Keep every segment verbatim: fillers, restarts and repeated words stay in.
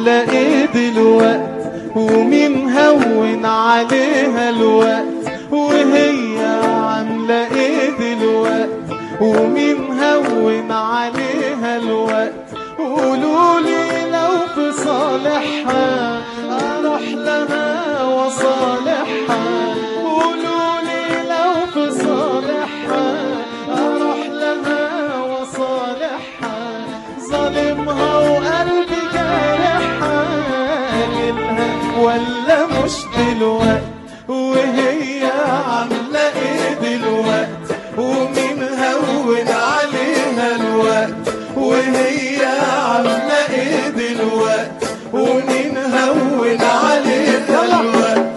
عاملة ايه دلوقت؟ ومين هون عليها الوقت؟ وهي عاملة ايه دلوقت؟ ومين هون عليها الوقت؟ قولولي لو في صالحها اروح لها وصالحها. قولولي لو في صالحها اروح لها وصالحها. ظالمها وقلبي جارحها، اجيلها ولا مش دلوقت؟ وهي عاملة ايه دلوقت؟ ومين هون عليها الوقت؟ وهي عاملة ايه دلوقت؟ ومين هون عليها الوقت؟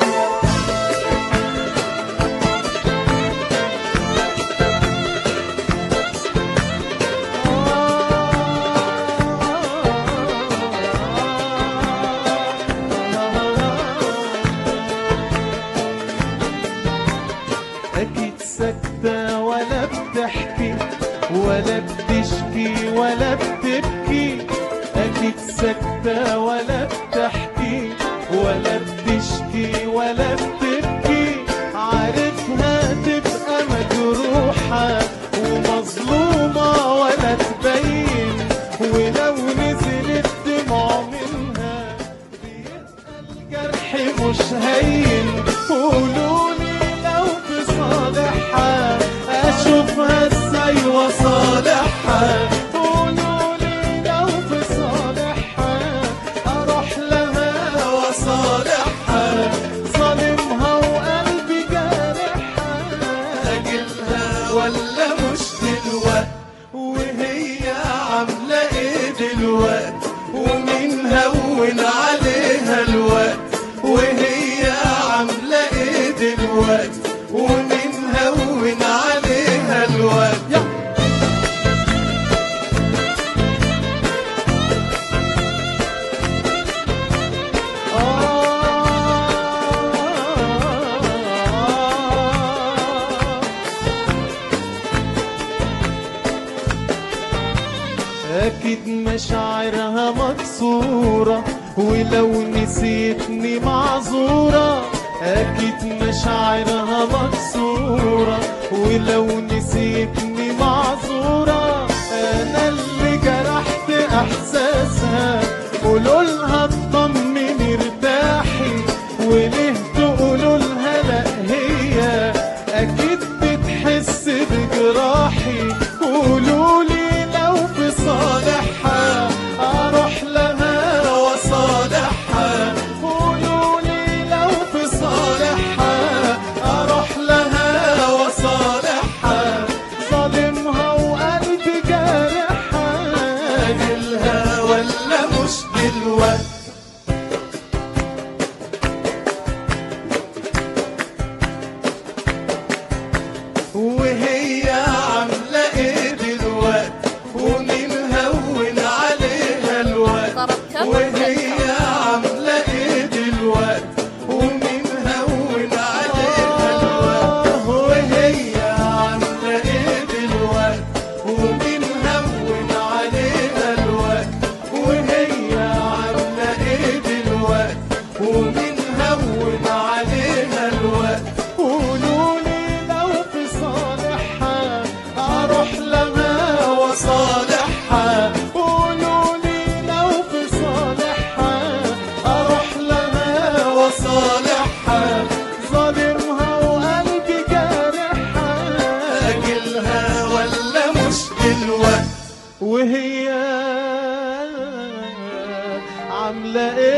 أكيد ساكتة ولا بتحكي ولا بتشكي ولا بتبكي. أكيد ساكتة ولا بتحكي ولا بتشكي ولا بتبكي. عارفها تبقى مجروحة ومظلومة ولا تبين، ولو نزلت دموع منها بيبقى الجرح مش هين. قولولي لو في صالحها أشوفها ازاي وصالحها. قولولي لو في صالحها أروح لها وصالحها. ظالمها وقلبي جارحها، أجيلها ولا مش دلوقت؟ وهي عاملة ايه دلوقت؟ ومين هون عليها الوقت؟ وهي عاملة ايه دلوقت؟ ومين هون عليها الوقت؟ أكيد مشاعرها مكسورة ولو نسيتني معذورة. أكيد مشاعرها مكسورة ولو نسيتني معذورة. أنا اللي جرحت إحساسها، قولولها اطمني ارتاحي. وليه تقولولها لأ هي أكيد بتحس بجراحي. قولولي لو في صالحها أروح لها وصالحها. قولولي لو في صالحها أروح لها وصالحها. ظالمها وقلبي جارحها، أجيلها ولا مش دلوقت؟ وهي عاملة ايه دلوقت؟ ومين هون عليها الوقت؟ وهي عاملة ايه دلوقت؟ ومين هون عليها الوقت؟ وهي عاملة ايه دلوقت؟ ومين هون عليها الوقت؟ وهي عاملة ايه دلوقت؟ ومين هون عليها الوقت؟ قولولي لو في صالحها أروح لها وصالحها. قولولي لو في صالحها أروح لها وصالحها. ظالمها وقلبي جارحها، أجيلها ولا مش دلوقت؟ وهي عاملة ايه